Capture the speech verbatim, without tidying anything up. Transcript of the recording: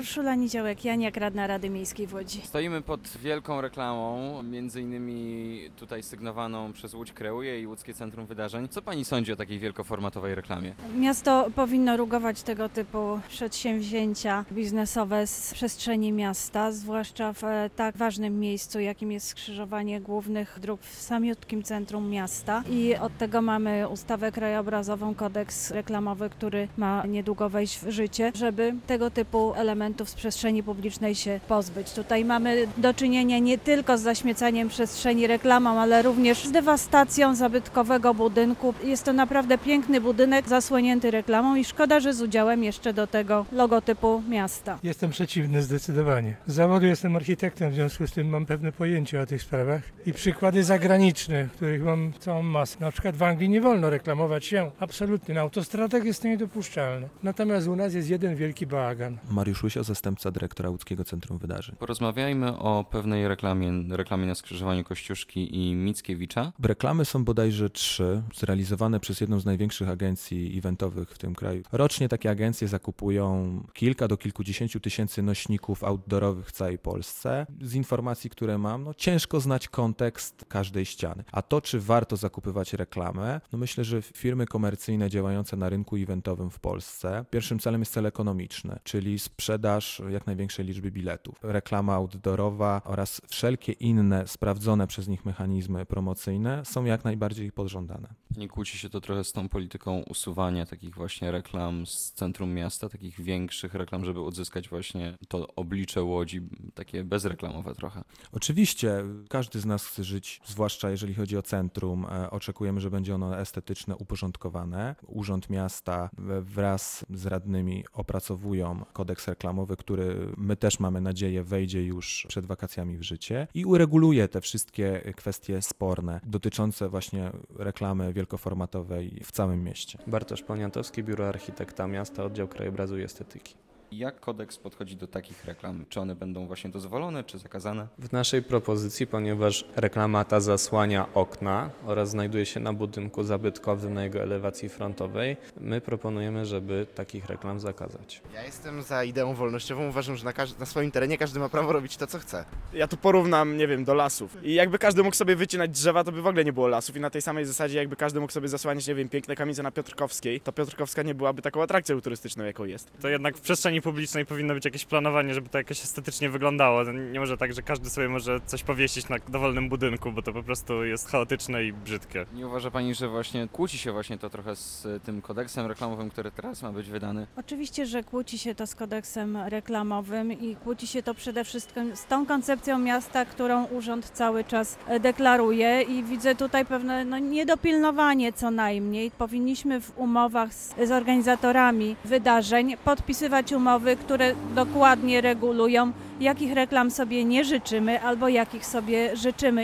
Urszula Niziołek-Janiak, radna Rady Miejskiej w Łodzi. Stoimy pod wielką reklamą, między innymi tutaj sygnowaną przez Łódź Kreuje i Łódzkie Centrum Wydarzeń. Co pani sądzi o takiej wielkoformatowej reklamie? Miasto powinno rugować tego typu przedsięwzięcia biznesowe z przestrzeni miasta, zwłaszcza w tak ważnym miejscu, jakim jest skrzyżowanie głównych dróg w samiutkim centrum miasta. I od tego mamy ustawę krajobrazową, kodeks reklamowy, który ma niedługo wejść w życie, żeby tego typu elementów z przestrzeni publicznej się pozbyć. Tutaj mamy do czynienia nie tylko z zaśmiecaniem przestrzeni reklamą, ale również z dewastacją zabytkowego budynku. Jest to naprawdę piękny budynek zasłonięty reklamą i szkoda, że z udziałem jeszcze do tego logotypu miasta. Jestem przeciwny zdecydowanie. Z zawodu jestem architektem, w związku z tym mam pewne pojęcie o tych sprawach i przykłady zagraniczne, których mam całą masę. Na przykład w Anglii nie wolno reklamować się, absolutnie. Na autostradach jest to niedopuszczalne. Natomiast u nas jest jeden wielki bałagan. Mariusz Łysio, zastępca dyrektora Łódzkiego Centrum Wydarzeń. Porozmawiajmy o pewnej reklamie, reklamie na skrzyżowaniu Kościuszki i Mickiewicza. Reklamy są bodajże trzy, zrealizowane przez jedną z największych agencji eventowych w tym kraju. Rocznie takie agencje zakupują kilka do kilkudziesięciu tysięcy nośników outdoorowych w całej Polsce. Z informacji, które mam, no ciężko znać kontekst każdej ściany. A to, czy warto zakupywać reklamę, no myślę, że firmy komercyjne działające na rynku eventowym w Polsce, pierwszym celem jest cel ekonomiczny, czyli sprzedaż jak największej liczby biletów. Reklama outdoorowa oraz wszelkie inne sprawdzone przez nich mechanizmy promocyjne są jak najbardziej pożądane. Nie kłóci się to trochę z tą polityką usuwania takich właśnie reklam z centrum miasta, takich większych reklam, żeby odzyskać właśnie to oblicze Łodzi, takie bezreklamowe trochę? Oczywiście każdy z nas chce żyć, zwłaszcza jeżeli chodzi o centrum, e, oczekujemy, że będzie ono estetyczne, uporządkowane. Urząd Miasta wraz z radnymi opracowują kodeks reklamowy, który my też mamy nadzieję wejdzie już przed wakacjami w życie i ureguluje te wszystkie kwestie sporne dotyczące właśnie reklamy wielkoformatowej w całym mieście. Bartosz Poniatowski, Biuro Architekta Miasta, Oddział Krajobrazu i Estetyki. Jak kodeks podchodzi do takich reklam? Czy one będą właśnie dozwolone, czy zakazane? W naszej propozycji, ponieważ reklama ta zasłania okna oraz znajduje się na budynku zabytkowym na jego elewacji frontowej, my proponujemy, żeby takich reklam zakazać. Ja jestem za ideą wolnościową, uważam, że na, każ- na swoim terenie każdy ma prawo robić to, co chce. Ja tu porównam, nie wiem, do lasów. I jakby każdy mógł sobie wycinać drzewa, to by w ogóle nie było lasów. I na tej samej zasadzie, jakby każdy mógł sobie zasłaniać, nie wiem, piękne kamienie na Piotrkowskiej, to Piotrkowska nie byłaby taką atrakcją turystyczną, jaką jest. To jednak w przestrzeni publicznej powinno być jakieś planowanie, żeby to jakoś estetycznie wyglądało. To nie może tak, że każdy sobie może coś powiesić na dowolnym budynku, bo to po prostu jest chaotyczne i brzydkie. Nie uważa pani, że właśnie kłóci się właśnie to trochę z tym kodeksem reklamowym, który teraz ma być wydany? Oczywiście, że kłóci się to z kodeksem reklamowym i kłóci się to przede wszystkim z tą koncepcją miasta, którą urząd cały czas deklaruje i widzę tutaj pewne no, niedopilnowanie co najmniej. Powinniśmy w umowach z, z organizatorami wydarzeń podpisywać umowy, które dokładnie regulują, jakich reklam sobie nie życzymy albo jakich sobie życzymy.